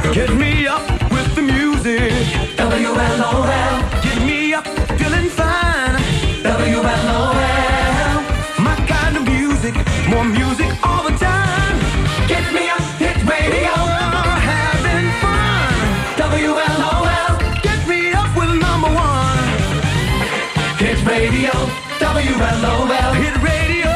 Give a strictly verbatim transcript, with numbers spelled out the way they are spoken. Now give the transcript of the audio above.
Get me up with the music. W L O L. Get me up feeling fine. W L O L. My kind of music, more music all the time. Get me up, hit radio. Oh, having fun. W L O L. Get me up with number one. Hit radio. W L O L. Hit radio.